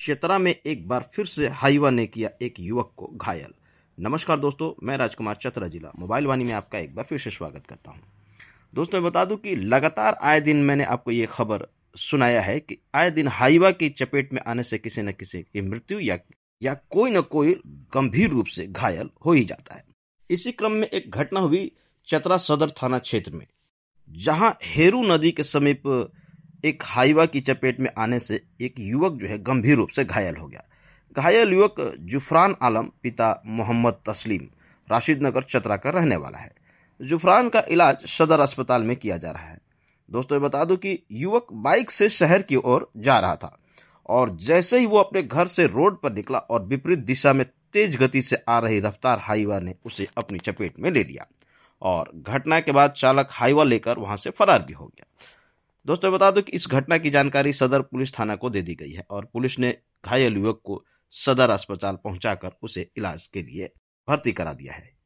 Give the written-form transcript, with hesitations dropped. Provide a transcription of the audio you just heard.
चतरा में एक बार फिर से हाईवा ने किया एक युवक को घायल। नमस्कार दोस्तों, मैं राजकुमार, चतरा जिला मोबाइल वाणी में आपका एक बार फिर से स्वागत करता हूं। दोस्तों, मैं बता दूं कि लगातार आए दिन मैंने आपको ये खबर सुनाया है कि आए दिन हाईवा की चपेट में आने से किसी न किसी की मृत्यु या कोई न कोई गंभीर रूप से घायल हो ही जाता है। इसी क्रम में एक घटना हुई चतरा सदर थाना क्षेत्र में, जहां हेरू नदी के समीप एक हाईवा की चपेट में आने से एक युवक जो है गंभीर रूप से घायल हो गया। घायल युवक जुफरान आलम पिता मोहम्मद तस्लीम राशिद नगर चतरा का रहने वाला है। जुफरान का इलाज सदर अस्पताल में किया जा रहा है। दोस्तों, ये बता दूं कि युवक बाइक से शहर की ओर जा रहा था और जैसे ही वो अपने घर से रोड पर निकला और विपरीत दिशा में तेज गति से आ रही रफ्तार हाईवा ने उसे अपनी चपेट में ले लिया और घटना के बाद चालक हाईवा लेकर वहां से फरार भी हो गया। दोस्तों, बता दो कि इस घटना की जानकारी सदर पुलिस थाना को दे दी गई है और पुलिस ने घायल युवक को सदर अस्पताल पहुंचाकर उसे इलाज के लिए भर्ती करा दिया है।